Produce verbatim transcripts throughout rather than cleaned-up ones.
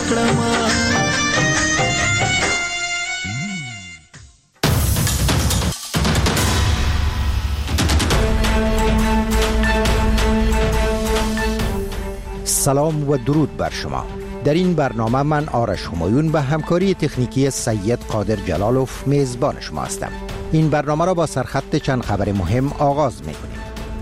کړم. سلام و درود بر شما. در این برنامه من آرش همایون به همکاری تکنیکی سید قادر جلالوف میزبان شما هستم. این برنامه را با سرخط چند خبر مهم آغاز می‌کنیم.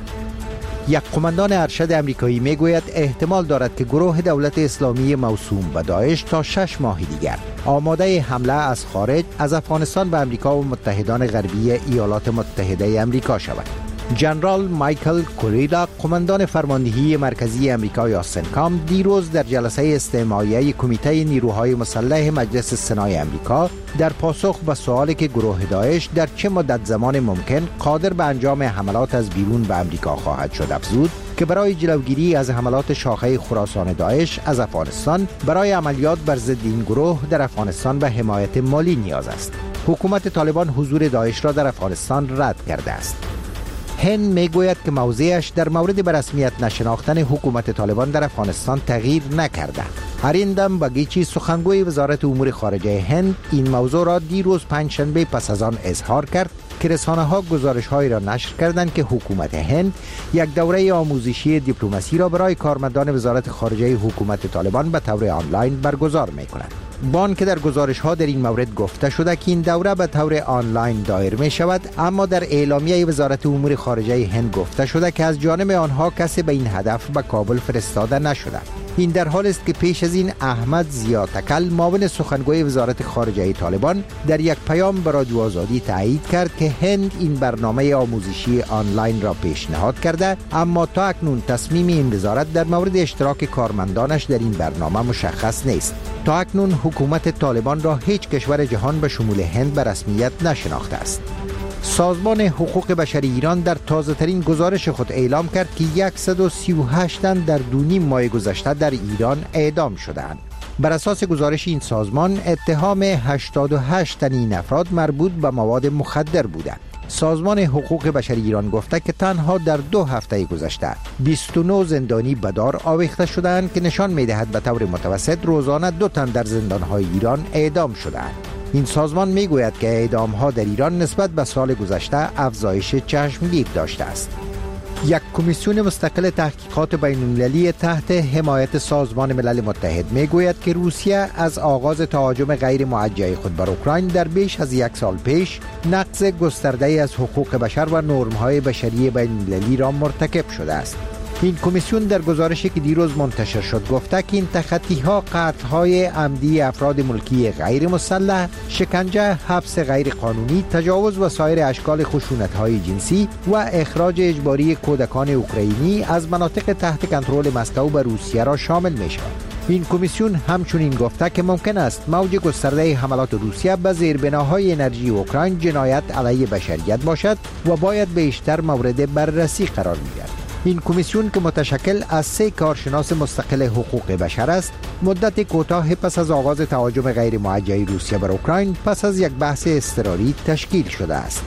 یک قماندان ارشد امریکایی میگوید احتمال دارد که گروه دولت اسلامی موسوم به داعش تا شش ماه دیگر آماده حمله از خارج از افغانستان به امریکا و متحدان غربی ایالات متحده امریکا شود. جنرال مایکل کوریلا، قماندان فرماندهی مرکزی امریکا یا سنکام، دیروز در جلسه استماعیه کمیته نیروهای مسلح مجلس سنای امریکا در پاسخ به سوالی که گروه داعش در چه مدت زمان ممکن قادر به انجام حملات از بیرون به امریکا خواهد شد افزود که برای جلوگیری از حملات شاخه خراسان داعش از افغانستان برای عملیات بر ضد این گروه در افغانستان به حمایت مالی نیاز است. حکومت طالبان حضور داعش را در افغانستان رد کرده است. هند میگوید که موضعش در مورد به رسمیت نشناختن حکومت طالبان در افغانستان تغییر نکرده. هریندم بگیچی، سخنگوی وزارت امور خارجه هند، این موضوع را دیروز پنجشنبه پس از آن اظهار کرد که رسانه‌ها گزارش‌هایی را نشر کردند که حکومت هند یک دوره آموزشی دیپلماسی را برای کارمندان وزارت خارجه حکومت طالبان به طور آنلاین برگزار می‌کند. بان که در گزارش ها در این مورد گفته شده که این دوره به طور آنلاین دایر می شود، اما در اعلامیه وزارت امور خارجه هند گفته شده که از جانب آنها کسی به این هدف به کابل فرستاده نشده. این در حال است که پیش از این احمد ضیا تکل، معاون سخنگوی وزارت خارجه طالبان، در یک پیام به رادیو آزادی تایید کرد که هند این برنامه آموزشی آنلاین را پیشنهاد کرده، اما تا اکنون تصمیم این وزارت در مورد اشتراک کارمندانش در این برنامه مشخص نیست. تا اکنون حکومت طالبان را هیچ کشور جهان به شمول هند به رسمیت نشناخته است. سازمان حقوق بشری ایران در تازه‌ترین گزارش خود اعلام کرد که صد و سی و هشت تن در دو نیم ماه گذشته در ایران اعدام شدند. بر اساس گزارش این سازمان، اتهام هشتاد و هشت تن این افراد مربوط به مواد مخدر بودند. سازمان حقوق بشری ایران گفته که تنها در دو هفته گذشته بیست و نه زندانی به دار آویخته شدند که نشان می‌دهد به طور متوسط روزانه دو تن در زندان‌های ایران اعدام شدند. این سازمان میگوید که اعدام‌ها در ایران نسبت به سال گذشته افزایش چشمگیر داشته است. یک کمیسیون مستقل تحقیقات بین‌المللی تحت حمایت سازمان ملل متحد میگوید که روسیه از آغاز تهاجم غیر موجه خود بر اوکراین در بیش از یک سال پیش نقض گسترده‌ای از حقوق بشر و نرم‌های بشری بین‌المللی را مرتکب شده است. این کمیسیون در گزارشی که دیروز منتشر شد گفته که این تخطی‌ها قتل‌های عمدی افراد ملکی غیر مسلح، شکنجه، حبس غیر قانونی، تجاوز و سایر اشکال خشونت‌های جنسی و اخراج اجباری کودکان اوکراینی از مناطق تحت کنترل مسکو به روسیه را شامل می‌شود. این کمیسیون همچنین گفته که ممکن است موج گسترده حملات روسیه به زیربناهای انرژی اوکراین جنایت علیه بشریت باشد و باید بیشتر مورد بررسی قرار گیرد. این کمیسیون که متشکل از سه کارشناس مستقل حقوق بشر است، مدت کوتاه پس از آغاز تهاجم غیر موجه روسیه بر اوکراین پس از یک بحث اضطراری تشکیل شده است.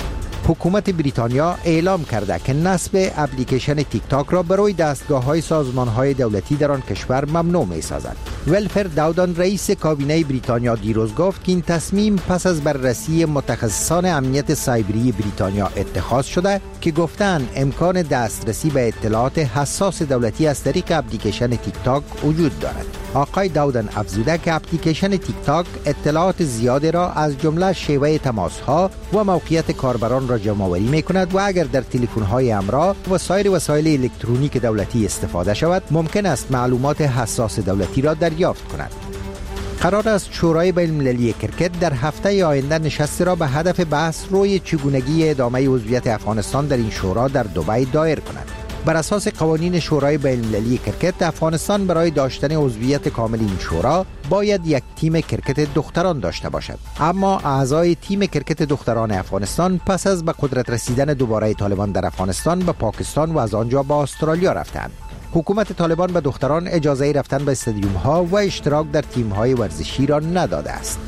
حکومت بریتانیا اعلام کرده که نصب اپلیکیشن تیک تاک را برای دستگاه‌های سازمان‌های دولتی در آن کشور ممنوع می‌سازد. ولفر داودان، رئیس کابینه بریتانیا، دیروز گفت که این تصمیم پس از بررسی متخصصان امنیت سایبری بریتانیا اتخاذ شده که گفتند امکان دسترسی به اطلاعات حساس دولتی از طریق اپلیکیشن تیک تاک وجود دارد. آقای داودن افزوده که اپلیکیشن تیک تاک اطلاعات زیادی را از جمله شیوه تماس‌ها و موقعیت کاربران را جمع‌آوری می‌کند و اگر در تلفن‌های همراه و سایر وسایل الکترونیک دولتی استفاده شود، ممکن است معلومات حساس دولتی را دریافت کند. قرار است شورای بین‌المللی کرکت در هفته آینده نشستی را به هدف بحث روی چگونگی ادامه عضویت افغانستان در این شورا در دبی دایر کند. بر اساس قوانین شورای بین‌المللی کرکت، افغانستان برای داشتن عضویت کامل این شورا باید یک تیم کرکت دختران داشته باشد. اما اعضای تیم کرکت دختران افغانستان پس از به قدرت رسیدن دوباره طالبان در افغانستان به پاکستان و از آنجا به استرالیا رفتند. حکومت طالبان به دختران اجازه رفتن به استادیوم ها و اشتراک در تیم های ورزشی را نداده است.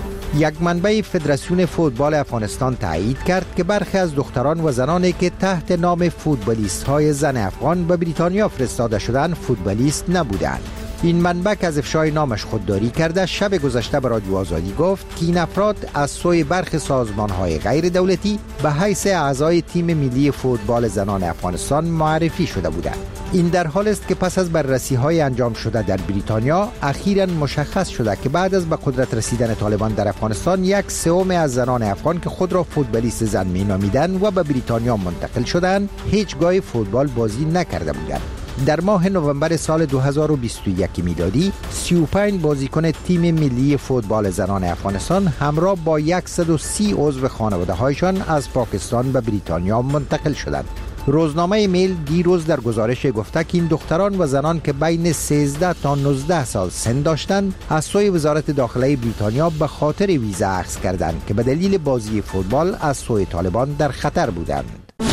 یک منبع فدراسیون فوتبال افغانستان تایید کرد که برخی از دختران و زنانی که تحت نام فوتبالیست های زن افغان به بریتانیا فرستاده شدند فوتبالیست نبودند. این منبع که از افشای نامش خودداری کرده شب گذشته به رادیو آزادی گفت که این افراد از سوی برخی سازمان‌های غیر دولتی به حیث اعضای تیم ملی فوتبال زنان افغانستان معرفی شده بودند. این در حال است که پس از بررسی‌های انجام شده در بریتانیا اخیراً مشخص شده که بعد از به قدرت رسیدن طالبان در افغانستان یک سوم از زنان افغان که خود را فوتبالیست زن می‌نامیدند و به بریتانیا منتقل شدند هیچگاه فوتبال بازی نکرده بودند. در ماه نوامبر سال دو هزار و بیست و یک میلادی سی و پنج بازیکن تیم ملی فوتبال زنان افغانستان همراه با صد و سی عضو خانواده‌هایشان از پاکستان به بریتانیا منتقل شدند. روزنامه میل دیروز در گزارش گفته که این دختران و زنان که بین سیزده تا نوزده سال سن داشتند از سوی وزارت داخله بریتانیا به خاطر ویزا اخذ کردند که به دلیل بازی فوتبال از سوی طالبان در خطر بودند.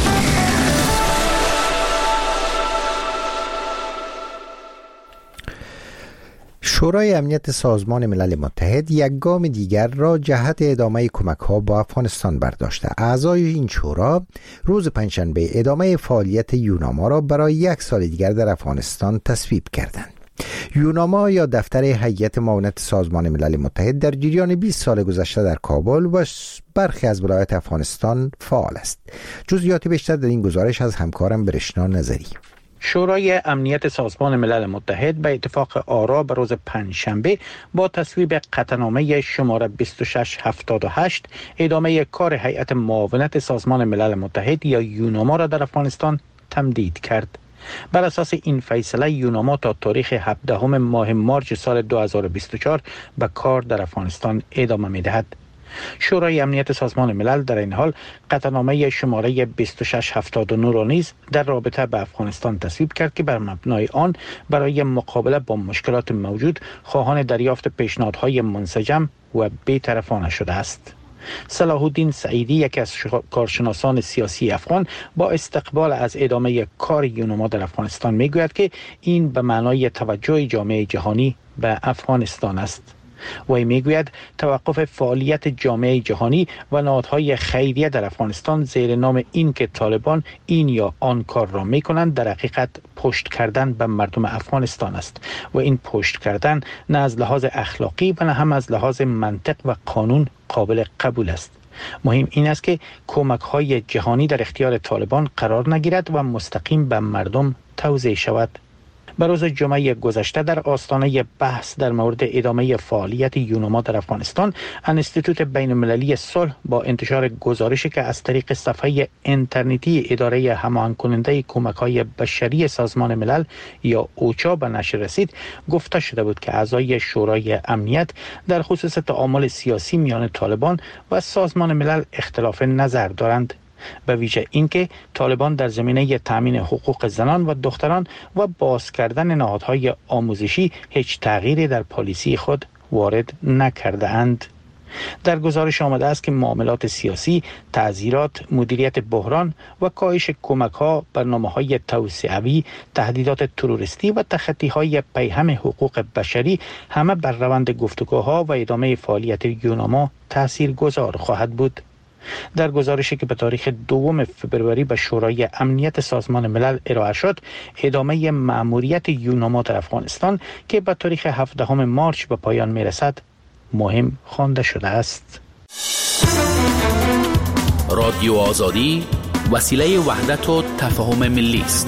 شورای امنیت سازمان ملل متحد یک گام دیگر را جهت ادامه کمک‌ها با افغانستان برداشته. اعضای این شورا روز پنجشنبه ادامه فعالیت یوناما را برای یک سال دیگر در افغانستان تصویب کردند. یوناما یا دفتر هیئت معاونت سازمان ملل متحد در جریان بیست سال گذشته در کابل و برخی از ولایات افغانستان فعال است. جزئیات بیشتر در این گزارش از همکارم برشنا نظری. شورای امنیت سازمان ملل متحد به اتفاق آرا به روز پنجشنبه با تصویب قطعنامه شماره بیست و شش هفتاد و هشت ادامه کار هیئت معاونت سازمان ملل متحد یا یوناما را در افغانستان تمدید کرد. بر اساس این فیصله یوناما تا تاریخ هفدهم ماه مارس سال دو هزار و بیست و چهار به کار در افغانستان ادامه می‌دهد. شورای امنیت سازمان ملل در این حال قطعنامه شماره بیست و شش هفتاد و نه را نیز در رابطه به افغانستان تصویب کرد که بر مبنای آن برای مقابله با مشکلات موجود خواهان دریافت پیشنهادهای منسجم و بی‌طرفانه شده است. صلاح الدین سعیدی یکی از کارشناسان سیاسی افغان با استقبال از ادامه کار یوناما در افغانستان میگوید که این به معنای توجه جامعه جهانی به افغانستان است. وی میگوید توقف فعالیت جامعه جهانی و نهادهای خیریه در افغانستان زیر نام این که طالبان این یا آن کار را میکنند در حقیقت پشت کردن به مردم افغانستان است و این پشت کردن نه از لحاظ اخلاقی و نه هم از لحاظ منطق و قانون قابل قبول است. مهم این است که کمک‌های جهانی در اختیار طالبان قرار نگیرد و مستقیم به مردم توزیع شود. به روز جمعه گذشته در آستانه بحث در مورد ادامه فعالیت یوناما در افغانستان، انستیتوت بین المللی صلح با انتشار گزارشی که از طریق صفحه اینترنتی اداره هماهنگ کننده کمک‌های بشری سازمان ملل یا اوچا به نشر رسید، گفته شده بود که اعضای شورای امنیت در خصوص تعامل سیاسی میان طالبان و سازمان ملل اختلاف نظر دارند، به ویژه اینکه طالبان در زمینه تامین حقوق زنان و دختران و باز کردن نهادهای آموزشی هیچ تغییری در پالیسی خود وارد نکرده اند. در گزارش آمده است که معاملات سیاسی، تعزیرات، مدیریت بحران و کاهش کمک‌ها، برنامه‌های توسعوی، تهدیدات تروریستی و تخطی‌های پیهم حقوق بشری همه بر روند گفتگوها و ادامه فعالیت یوناما تاثیرگذار خواهد بود. در گزارشی که به تاریخ دوم فبروری به شورای امنیت سازمان ملل ارائه شد، ادامه مأموریت یوناما در افغانستان که به تاریخ هفدهم مارس به پایان میرسد مهم خوانده شده است. رادیو آزادی وسیله وحدت و تفاهم ملی است.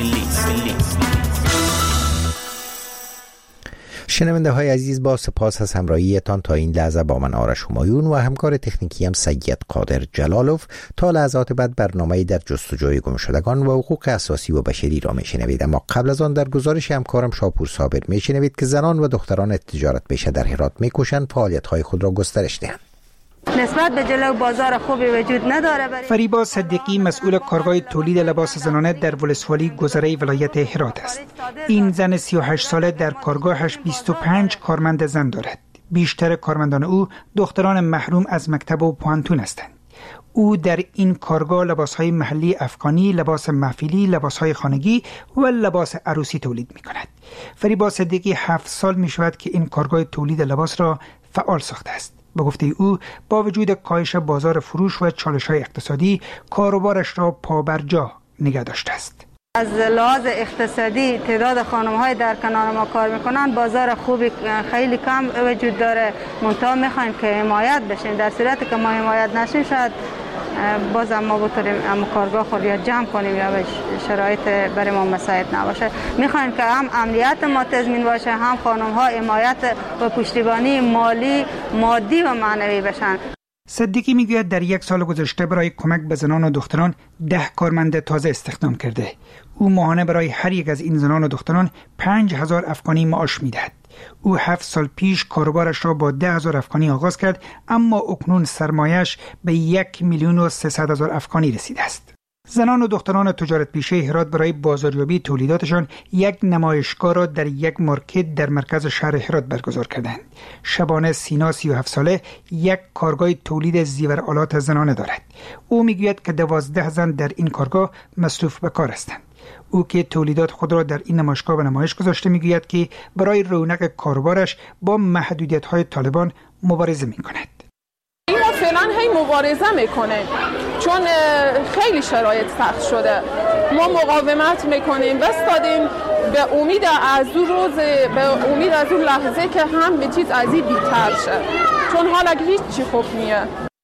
شنونده های عزیز، با سپاس از همراهیتان تا این لحظه با من آرش همایون و همکار تکنیکی هم سید قادر جلالوف. تا لحظات بعد برنامه در جستجوی گمشدگان و حقوق اساسی و بشری را میشنوید، اما قبل از آن در گزارش همکارم شاپور صابر میشنوید که زنان و دختران تجارت پیشه در هرات میکوشند فعالیت های خود را گسترش دهند. نسبت به جلو بازار خوبی وجود نداره. فریبا صدیقی مسئول کارگاه تولید لباس زنانه در ولسوالی گذره ولایت هرات است. این زن سی و هشت ساله در کارگاهش بیست و پنج کارمند زن دارد. بیشتر کارمندان او دختران محروم از مکتب و پوانتون هستند. او در این کارگاه لباسهای محلی افغانی، لباس محفلی، لباسهای خانگی و لباس عروسی تولید می کند. فریبا صدیقی هفت سال می شود که این کارگاه تولید لباس را فعال ساخته است. به گفته او با وجود کاهش بازار فروش و چالش‌های اقتصادی کاروبارش را پابرجا نگه داشته است. از لحاظ اقتصادی تعداد خانم‌های در کنار ما کار میکنن، بازار خوبی خیلی کم وجود داره. منتها میخوایم که حمایت بشیم. در صورتی که ما حمایت نشیم شاید باز ما بتونیم هم کارگاه خود یا جمع کنیم یا شرایط برای ما مساعد نباشه. میخوایم که هم امنیت ما تضمین باشه، هم خانم‌ها حمایت و پشتیبانی مالی، مادی و معنوی بشن. صدیقی میگوید در یک سال گذشته برای کمک به زنان و دختران ده کارمند تازه استخدام کرده. او ماهانه برای هر یک از این زنان و دختران پنج هزار افغانی معاش میدهد. او هفت سال پیش کاروبارش را با ده هزار افغانی آغاز کرد، اما اکنون سرمایش به یک میلیون و سیصد هزار افغانی رسیده است. زنان و دختران تجارت پیشه هرات برای بازاریابی تولیداتشان یک نمایشگاه را در یک مارکت در مرکز شهر هرات برگزار کردند. شبانه سینا سی و هفت ساله یک کارگاه تولید زیورآلات زنانه دارد. او میگوید که دوازده زن در این کارگاه مصروف به کار هستند. او که تولیدات خود را در این نمایشگاه به نمایش گذاشته میگوید که برای رونق کاروبارش با محدودیت‌های طالبان مبارزه می‌کند. ما فعلا هی مبارزه میکنیم چون خیلی شرایط سخت شده. ما مقاومت میکنیم، بستادیم به امید از اون روز، به امید از اون لحظه که هم به چیز از این بیتر شه، چون حالا هیچ چی خوب نیه.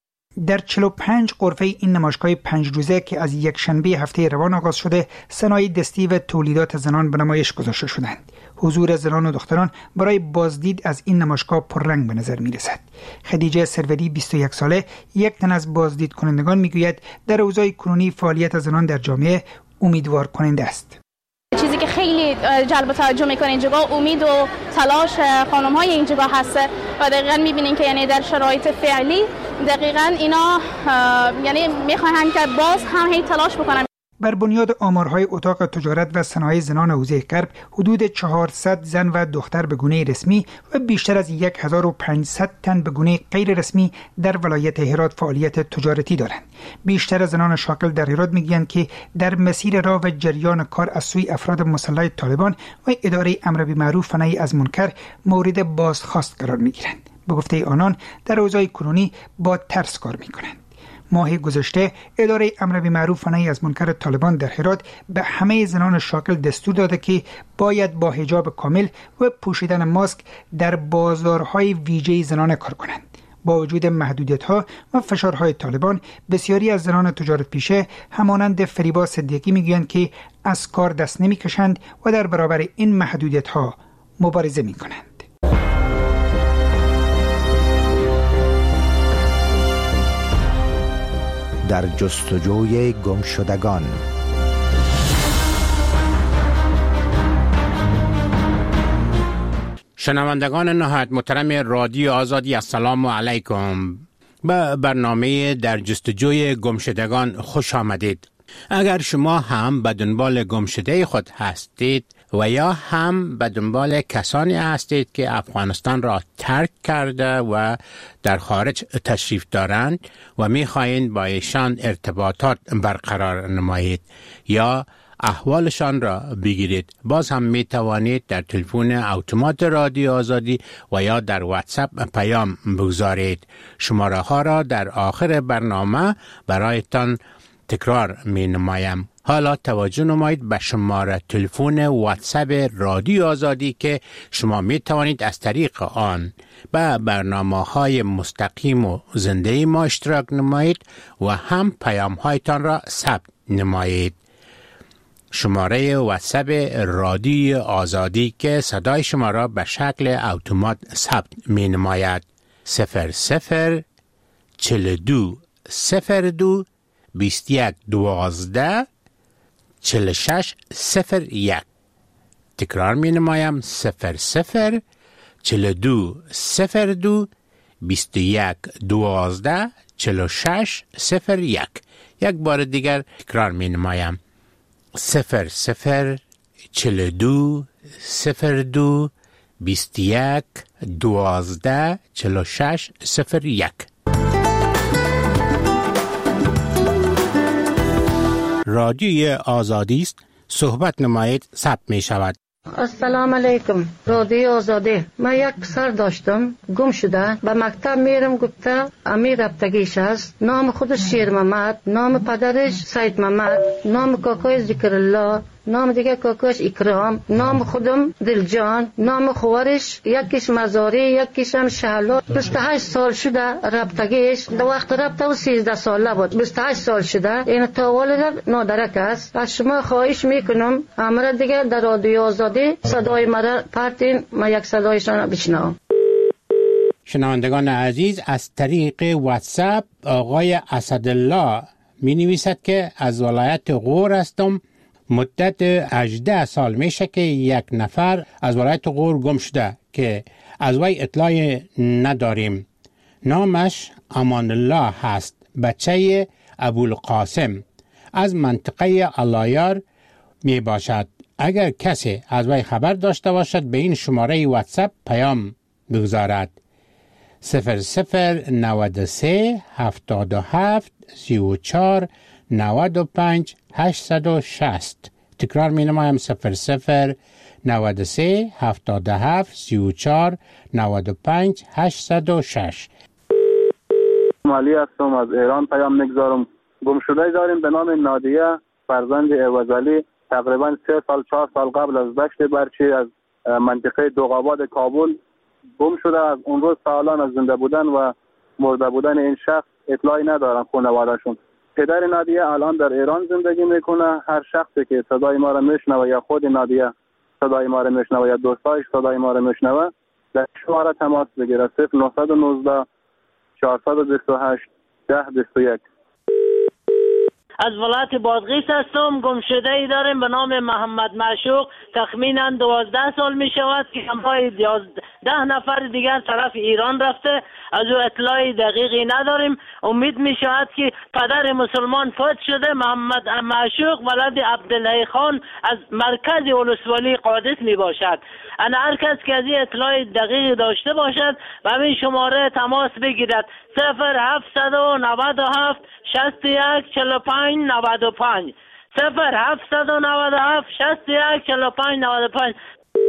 در چهل و پنج غرفه این نمایشگاه پنج روزه که از یک شنبه هفته روان آغاز شده، صنایع دستی و تولیدات زنان به نمایش گذاشته شدند. حضور زنان و دختران برای بازدید از این نمایشگاه پررنگ به نظر می رسد. خدیجه سروری بیست و یک ساله، یک تن از بازدید کنندگان میگوید در اوضاع کنونی فعالیت زنان در جامعه امیدوار کننده است. چیزی که خیلی جلب توجه میکنه اینجا امید و تلاش خانم های اینجا هسته و دقیقاً میبینین که یعنی در شرایط فعلی دقیقاً اینا یعنی میخواهند که باز هم هی تلاش بکنن. بر بنیاد آمارهای اتاق تجارت و صنایع زنان حوزه غرب، حدود چهارصد زن و دختر به گونه رسمی و بیشتر از هزار و پانصد تن به گونه غیر رسمی در ولایت هرات فعالیت تجارتی دارند. بیشتر زنان شاغل در هرات میگویند که در مسیر راه و جریان کار از سوی افراد مسلح طالبان و اداره امر بالمعروف و نهی از منکر مورد بازخواست قرار میگیرند. به گفته آنان در اوضاع کنونی با ترس کار میکنند. ماه گذشته اداره امر بالمعروف و نهی از منکر طالبان در هرات به همه زنان شاغل دستور داده که باید با حجاب کامل و پوشیدن ماسک در بازارهای ویژه زنانه کار کنند. با وجود محدودیت‌ها و فشارهای طالبان، بسیاری از زنان تجارت پیشه همانند فریبا صدیقی میگویند که از کار دست نمی‌کشند و در برابر این محدودیت‌ها مبارزه می‌کنند. در جستجوی گمشدگان. شنوندگان نهایت محترم رادیو آزادی، السلام علیکم. به برنامه در جستجوی گمشدگان خوش آمدید. اگر شما هم به دنبال گمشده خود هستید و یا هم به دنبال کسانی هستید که افغانستان را ترک کرده و در خارج تشریف دارند و می‌خواهید با ایشان ارتباطات برقرار نمایید یا احوالشان را بگیرید، باز هم می توانید در تلفن اتومات رادیو آزادی و یا در واتساپ پیام بگذارید. شماره ها را در آخر برنامه برایتان تکرار می نمایم. حالا توجه نمایید به شماره تلفن واتساپ رادیو آزادی که شما می توانید از طریق آن به برنامه های مستقیم و زنده ما اشتراک نمایید و هم پیام هایتان را ثبت نمایید. شماره واتساپ رادیو آزادی که صدای شما را به شکل اتومات ثبت می نماید صفر صفر چل دو صفر دو بیست یک دوازده چل شش صفر یک. تکرار می نمایم صفر صفر چل دو صفر دو بیست یک دوازده چل شش صفر یک. یک بار دیگر تکرار می نمایم صفر صفر چل دو صفر دو بیست یک دوازده چل شش صفر یک. رادیوی آزادی است، صحبت نمایید، ثبت می شود. السلام علیکم. رادیو آزادی. من یک پسر داشتم گم شده، به مکتب میرم گفته امیر رفتگیش است. نام خودش شیر محمد، نام پدرش سید محمد، نام کاکای ذکر الله نام دیگه کاکاش اکرام، نام خودم دلجان، نام خوارش یکیش مزاری یکیش هم شهلا. بیست و هشت سال شده رابطگیش، در وقت رابطه و سیزده ساله بود. بیست و هشت سال شده این تاولد نادرک است. از شما خواهش میکنم امر دیگه در رادیو آزادی صدای مرا پرتین، ما یک صدایشان بشنوم. شنوندگان عزیز، از طریق واتساپ آقای اسدالله می نویسد که از ولایت غور هستم. مدت هجده سال میشه که یک نفر از ولایت غور گم شده که از وی اطلاع نداریم. نامش امان الله هست، بچه ابوالقاسم از منطقه علایار می باشد. اگر کسی از وی خبر داشته باشد به این شماره واتساپ پیام بگذارد: صفر صفر نود و سه هفتاد و هفت سی و چهار نود و پنج هشتصد و شصت. تکرار می نمایم: صفر صفر نود و سه هفتاد و هفت سی و چهار نود و پنج هشتصد و شش. مالی هستم، از ایران پیام میگذارم. گم شده داریم به نام نادیه فرزند عوضعلی، تقریبا سه سال چهار سال قبل از دشت برچی از منطقه دوغاباد کابل گم شده. از اون روز تا الان از زنده بودن و مرده بودن این شخص اطلاعی ندارن خانواده‌شون. پدر نادیه الان در ایران زندگی میکنه. هر شخصی که صدای ما را میشنوه یا خود نادیه صدای ما را میشنوه یا دوستایش صدای ما را میشنوه، در شماره تماس بگیره: صفر نه یک نه چهارصد و بیست و هشت ده بیست و یک. از ولایت بادغیس هستم. گم شده ای داریم به نام محمد معشوق، تخمینا دوازده سال می شود که همراه ده نفر دیگر طرف ایران رفته. از او اطلاعی دقیقی نداریم. امید می شود که پدر مسلمان فوت شده. محمد معشوق ولد عبدالله خان از مرکز ولسوالی قادس می باشد. انا هر کس که از این اطلاع دقیق داشته باشد و همین شماره تماس بگیرد: صفر هفتصد و نود و هفت شصت و یک چهل و پنج نود و پنج. صفر هفتصد و نود و هفت شصت و یک چهل و پنج نود و پنج.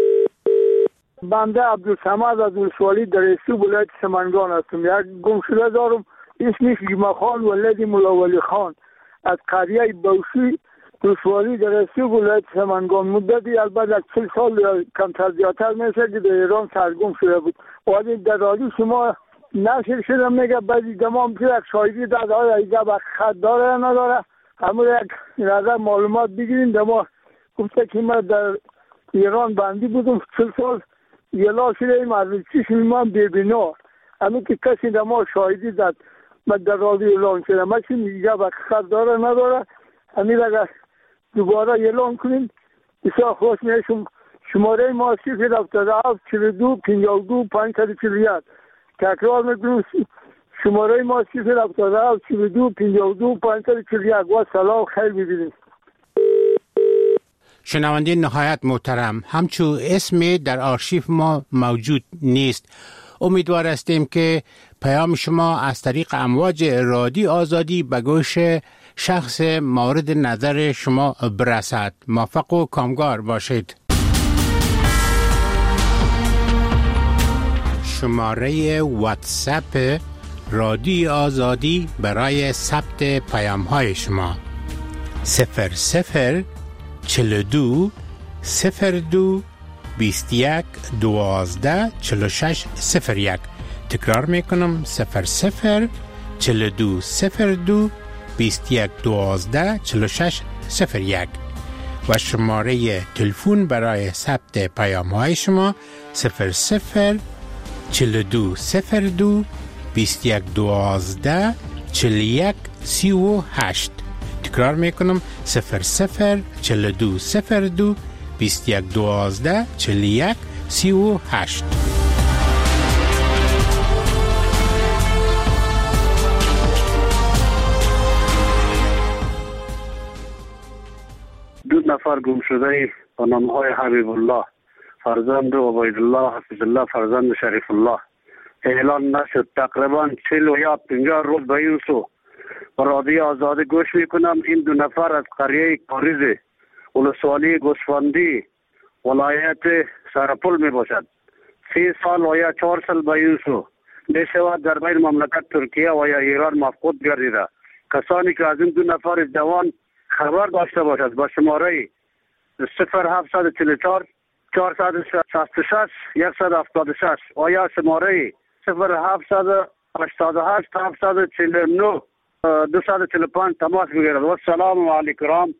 بنده عبدالصمد از ولسوالی در استو ولایت سمنگان هستم. یک گم شده دارم، اسمش جمعه خان ولد مولا ولی خان، از قریه بوشی ولسوالی در استو ولایت سمنگان. مدتی البته یک چل سال یا کمتر زیادتر میشه که در ایران سرگم شده بود. ولی در رادیو شما نشر شده میگه بعضی دمام که یک شاهدی داده های ایجا با خط داره یا نداره، همون یک نظر معلومات بگیرین. دما گفته که من در ایران بندی بودم چل سال، یلا شده ایم از چیش میمان ببینا، همین که کسی دما شاهدی داد من در رادیو اعلان شده. من چی ایجا با خط داره نداره، همین اگر دوباره اعلان کنین بسیار خوش میشم. شماره ما صفر هفتاد و هفت چهل و دو پنجاه و دو پانصد و چهل و یک. تکرار میکنم: شماره ما صفر هفتاد و هفت چهل و دو پنجاه و دو پانصد و چهل و یک. و سلام، خیر ببینید. شنونده نهایت محترم، همچون اسمی در آرشیف ما موجود نیست. امیدوار هستیم که پیام شما از طریق امواج رادیو آزادی به گوش شخص مورد نظر شما برسد. موفق و کامگار باشید. شماره واتساپ رادیو آزادی برای ثبت پیام های شما: صفر صفر چهل و دو صفر دو بیست و یک دوازده چهل و شش صفر یک. تکرار میکنم: صفر صفر چهل و دو صفر دو بیست و یک دوازده چهل و شش صفر یک. و شماره تلفن برای ثبت پیام های شما: صفر صفر چهل و دو صفر دو بیست و یک دوازده چهل و یک سی و هشت. تکرار میکنم: صفر صفر چهل و دو صفر دو بیست و یک دوازده چهل و یک سی و هشت. دو نفر گم شده با نامهای حبیب الله فرزند عبید الله حفظ الله فرزند شریف الله اعلان نشد. تقریبا چهل و یا پنجاه روز به این سو و رادیو آزادی گوش میکنم. این دو نفر از قریه کاریز ولسوالی گوسفندی ولایت سرپل می باشد. سی سال و یا چهار سال به این سو می شود در بین مملکت ترکیه و یا ایران مفقود گردیده. کسانی که از این دو نفر جوان خبر داشته باشد با شماره صفر هفتصد چهل و چهار چهارصد و شصت و شش صد و هفتاد و شش و یا شماره صفر هفتصد هشتاد و هشت هفتصد چهل و نه دویست و چهل و پنج تماس بگیرد. و السلام علیکم.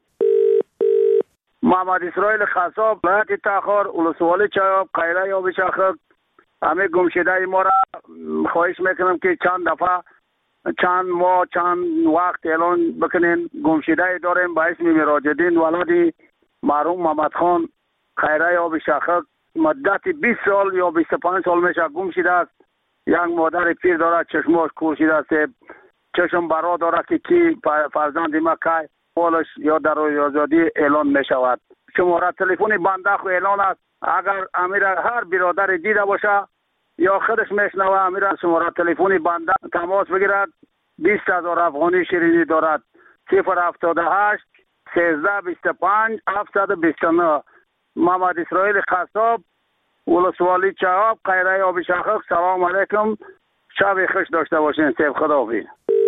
محمد اسرائیل خصاب، ولایت تخار، ولسوالی چایاب، قیره یا بشاخک. همه گمشده ما را خواهش میکنم که چند دفعه چند ماه چند وقت اعلان بکنین. گمشده داریم به اسم مراجدین ولد مرحوم محمد خان خیره یا بشاخک. مدت بیست سال یا بیست و پنج سال میشه گم شده است. یک مادر پیر داره، چشماش کور شده است، چشم برا داره که کی فرزند ما که والش یا در روی آزادی اعلان می شود. شماره تلفن بنده خو اعلان است. اگر امیر هر برادر دیده باشه یا خودش میشنوه امیر شماره تلفن بنده تماس بگیرد. بیست هزار افغانی شیرینی دارد. صفر هفتاد و هشت سیزده بیست و پنج هفتصد و بیست و نه. محمد اسرائیل خصاب، ولسوالی چهاب، قیره آب شاخک. سلام علیکم، شب خوش داشته باشین. سیف خداحافظ.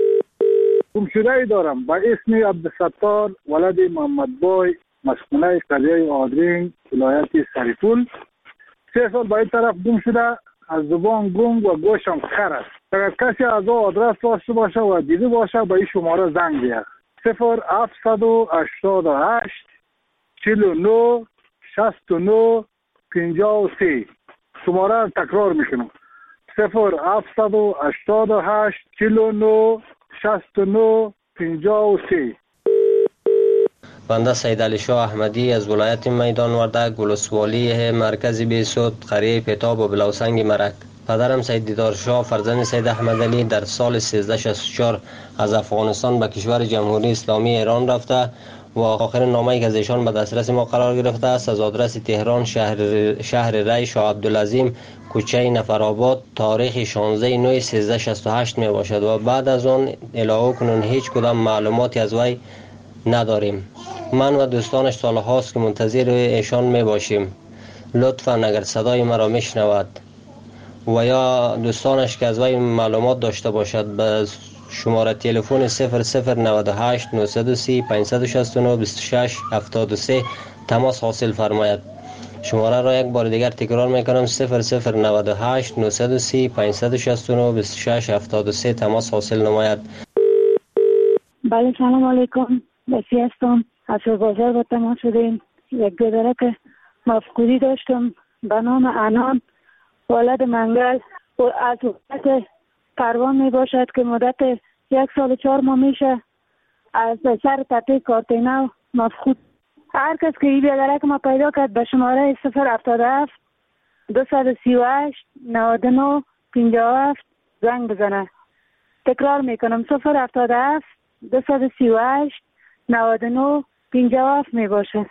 گمشده ای دارم با اسم عبدالستار ولد محمد بای، مسکونه قریه آدرین، ولایت سریپول. سه سال با این طرف گم شده. از زبان گنگ و گوشم خر است. اگر کسی از او آدرس داشته باشه و دیده باشه به این شماره زنگ بیاد. صفر هفتصد و هشتاد و هشت چهل و نه شصت و نه پنجاه و سه. شماره را تکرار میکنم. صفر هفتصد و هشتاد و هشت چهل و نه شصت و نه پنجاه و سه. بنده سید علی شاه احمدی از ولایت میدان وردک، ولسوالی مرکز بیسود، قریه پیتاب و بلوسنگ مرک. پدرم سید دیدار شاه فرزند سید احمد علی در سال سیزده شصت و چهار از افغانستان به کشور جمهوری اسلامی ایران رفته و آخرین نامه‌ای که از ایشان به دسترس ما قرار گرفته است از آدرس تهران، شهر شهر ری، شاه عبدالعظیم، کوچه نفرآباد، تاریخ شانزده نوامبر سیزده شصت و هشت می باشد و بعد از آن الهه کنون هیچ کدام معلوماتی از وی نداریم. من و دوستانش سال هاست که منتظر ایشان می باشیم. لطفاً اگر صدای مرا میشنود و یا دوستانش که از وی معلومات داشته باشد به شماره تلفن صفر صفر نود و هشت نهصد و سی پانصد و شصت و نه بیست و شش هفتاد و سه تماس حاصل فرماید. شماره را یک بار دیگر تکرار میکنم. صفر صفر نود و هشت نهصد و سی پانصد و شصت و نه بیست و شش هفتاد و سه تماس حاصل نماید. بله سلام علیکم. بسی هستم. از بازار با تماس شدیم. یک گذره که مفقودی داشتم به نام انان ولد منگل و از وقت پروان می باشد که مدت یک سال و چهار ماه میشه از سر تطبیق کارتینو مفقود. هر کس که این بیادرک ما پیدا کرد به شماره صفر هفتاد و هفت دویست و سی و هشت نود و نه پنجاه و هفت زنگ بزنه. تکرار میکنم صفر هفتاد و هفت دویست و سی و هشت نود و نه پنجاه و هفت می باشه.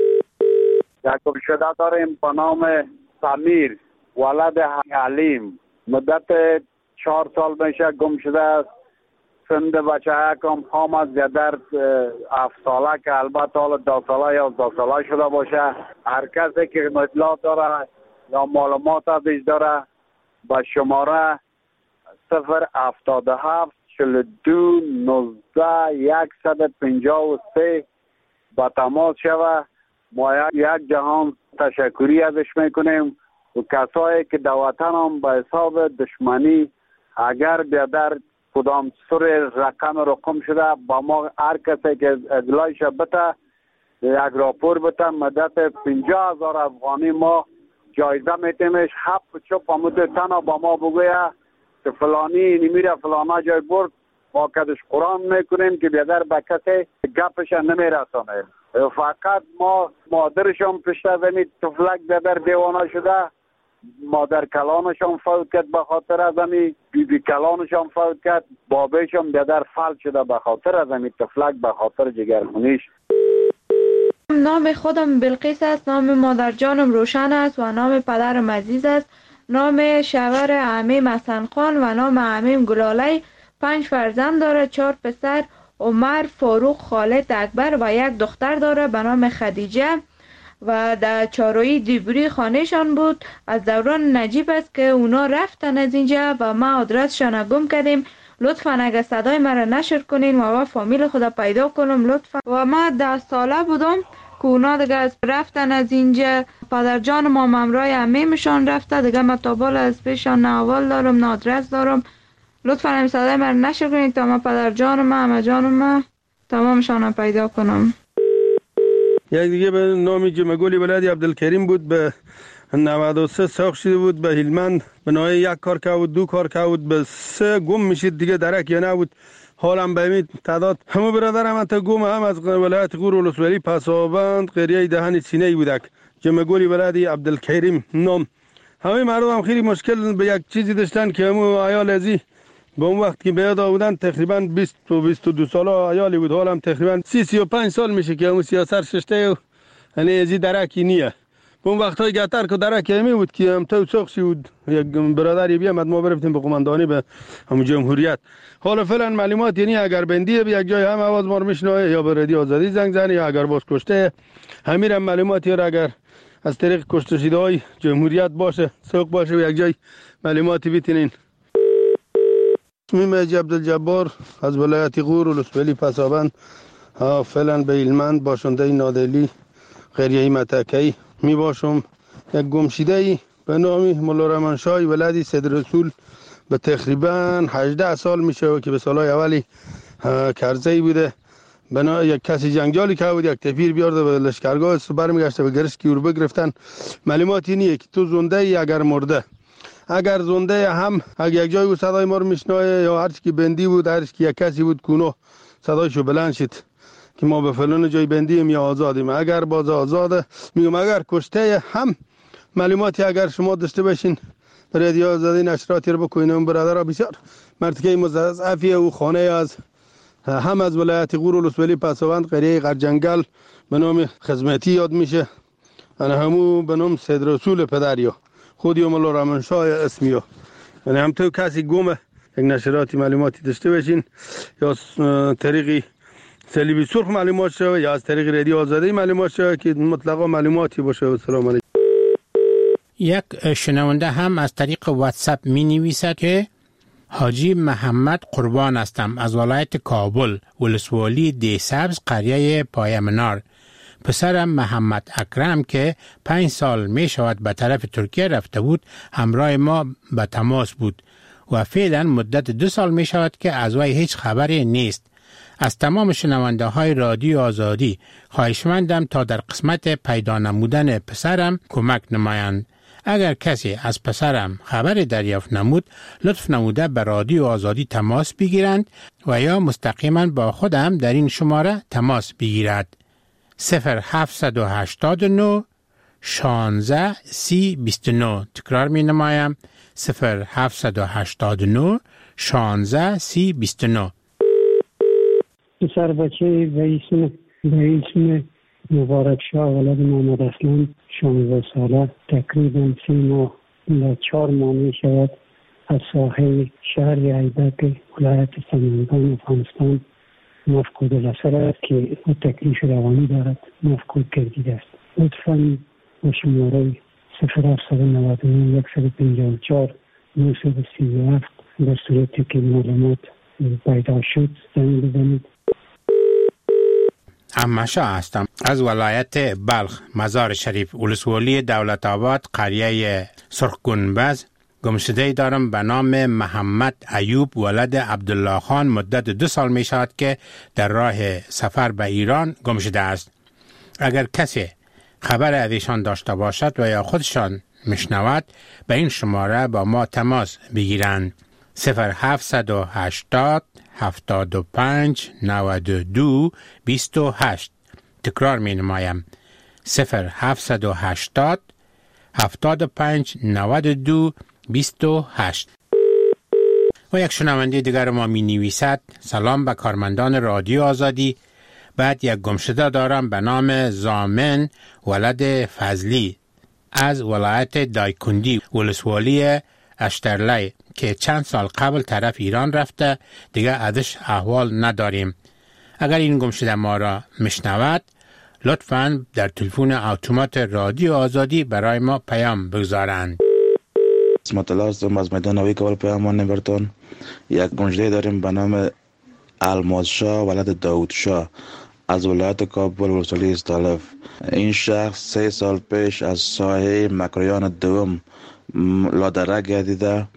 یک گمشده داریم به نام سمیر ولد حلیم. مدت چهار سال میشه گم شده است. سند بچه کم هم از در هفت ساله که البته حالا دو ساله یا دو ساله شده باشه. هر کسی که اطلاعات داره یا معلومات ازش داره با شماره صفر هفتاد و هفت چهل و دو نوزده صد و پنجاه و سه با تماس شوه. ما یک جهان تشکری ازش میکنیم و کسایی که در وطن هم به حساب دشمنی اگر بیادر کدام سر رقم رقم شده با ما هر کسی که اطلاعش بده یک راپور بده مدت پنجاه هزار افغانی ما جایزه میتیمش. هفت چوب امود تنها با ما بگویه که فلانی نمیره فلانا جای برد ما کدش قرآن میکنیم که بیادر به کسی گپش نمیرسانه. فقط ما مادرشم پشت زمین تفلک بیادر دیوانه شده. مادر کلانشان فوت کرد به خاطر از امی، بی بی کلانشان فوت کرد، بابیشان بیادر فلج شده به خاطر از امی تفلک، به خاطر جگرخونیش. نام خودم بلقیس است، نام مادر جانم روشن است و نام پدرم عزیز است. نام شوهر عمیم حسن خان و نام عمیم گلالی. پنج فرزند داره، چهار پسر عمر، فاروق، خالد، اکبر و یک دختر داره به نام خدیجه و در چاروی دیبری خانهشان بود. از دوران نجیب است که اونا رفتن از اینجا و ما آدرسشان گم کردیم. لطفا اگر صدای مرا نشر کنین و ما فامیل خدا پیدا کنم لطفا. و ما ده ساله بودم که اونا دیگه رفتن از اینجا. پدر جان ما ممرای عمیمشان رفته دیگه. من تا بالا از پیشان نه اول دارم نه آدرس دارم. لطفا همین صدای من نشر کنید تا من پدر جان ما همه جان ما تمامشان پیدا کنم. یک دیگه به نام جمگولی ولادی عبدالکریم بود، به نود و سه ساخت شده بود، به هلمند به نوعی یک کار که بود دو کار که بود به سه گم میشید دیگه درک یا نبود. حالم به این تعداد همه برادرم انت گم هم از ولایت غور ولسوالی پسابند قریه دهن سینه بودک. جمگولی ولادی عبدالکریم نام. همه مردم هم خیلی مشکل به یک چیزی داشتن که همو عیال ازی به اون وقت که بیاد بودن تقریبا بیست و بیست و دو ساله عیالی بود. حالم تقریبا سی سی و پنج سال میشه که همو سیاست ششته و یعنی ازی درکی نیه. به اون وقت های گتر که درکی همی بود که هم تو سخشی بود یک برادری بیامد ما برفتیم به قماندانی به همون جمهوریت. حالا فعلا معلومات یعنی اگر بندیه به یک جای هم آواز مار میشنوه یا به رادیو آزادی زنگ زنه یا اگر باز کشته همین هم معلوماتی را اگر از طریق کشته شده های جمهوریت باشه سوق باشه به یک جای معلوماتی بیتینین. اسمیم اجی عبدالجبار از ولایت غور ولسوالی پسابند فعلا به هلمند باشنده نادلی قریه متکی می باشم. یک گمشیده ای به نام مولا رحمانشاه ولادی سید رسول به تقریبا هجده سال میشه که به سالهای اولی کرزی بوده. بنا یک کسی جنگجالی که بود یک تفیر بیارده به لشکرگاه است برمیگشته به گرش کی رو بگرفتن. معلوماتی نیه که تو زنده ای اگر مرده. اگر زنده هم اگر یک جای او صدای ما رو میشنوه یا هر چی که بندی بود هر چی که یک کسی بود کونو صدایشو بلند شد که ما به فلان جای بندیم یا آزادیم. اگر باز آزاده میگم اگر کشته هم معلوماتی اگر شما داشته باشین رادیو آزادی نشراتی رو بکنین. برادرها بسیار مرتکه مضاعفی او خانه از هم از ولایت غور ولسوالی پسابند قریه غرجنگل به نام خدمتی یاد میشه. انا همو به نام سید رسول پدریا خودی مولا رحمانشاه اسمیو. یعنی هم تو کسی گمه یک نشراتی معلوماتی داشته باشین یا طریقی صلیبی سرخ معلومات شوه یا از طریق رادیو آزادی معلومات شوه که مطلقا معلوماتی باشه. و سلام علیکم. یک شنونده هم از طریق واتساپ می نویسد که حاجی محمد قربان هستم از ولایت کابل ولسوالی دی سبز قریه پایمنار. پسرم محمد اکرم که پنج سال می شود به طرف ترکیه رفته بود همراه ما به تماس بود و فعلا مدت دو سال می شود که از وی هیچ خبری نیست. از تمام شنونده های رادیو آزادی خواهشمندم تا در قسمت پیدا نمودن پسرم کمک نمایند. اگر کسی از پسرم خبری دریافت نمود لطف نموده به رادیو آزادی تماس بگیرند و یا مستقیما با خودم در این شماره تماس بگیرد. صفر هفت هشت نه شانزده سی بیست و نه. تکرار می نمایم صفر هفت هشت نه شانزده سی بیست و نه. پسر بچه به اسم به اسم مبارک شاه ولد محمد اسلام شانزده ساله تقریبا سه ماه و چهار ماه می شود از ساحل شهر ایبک ولایت سمنگان افغانستان مفقود الاثر است که او تکلیف روانی دارد مفقود گردیده است. لطفاً با شماره صفر هفت نه نه یک پنج چهار نه سه هفت در صورتی که معلومات پیدا شد زنگ بزنید. احمدشاه هستم از ولایت بلخ مزار شریف ولسوالی دولت آباد قریه سرخ گنبز. گمشده دارم به نام محمد ایوب ولد عبدالله خان. مدت دو سال می شود که در راه سفر به ایران گمشده است. اگر کسی خبر از ایشان داشته باشد و یا خودشان مشنود به این شماره با ما تماس بگیرند. صفر هفت هشتاد هفتاد و پنج نود و دو بیست و هشت. تکرار می نمایم صفر هفت هشتاد هفتاد و پنج نود و دو بیست و هشت. و یک شنونده دیگر ما می نویسد سلام به کارمندان رادیو آزادی. بعد یک گمشده دارم به نام زامن ولد فضلی از ولایت دایکندی ولسوالی اشترلی که چند سال قبل طرف ایران رفته دیگه ازش احوال نداریم. اگر این گمشده ما را مشنود لطفاً در تلفن اتومات رادیو آزادی برای ما پیام بگذارند. اسمت الله هستم از میدان نوی کابل پیامان نبرتون. یک گمشده داریم به نام الماس شاه ولد داود شاه از ولایت کابل ولسوالی استالف. این شخص سه سال پیش از سایه مکریان دوم لادره گردیده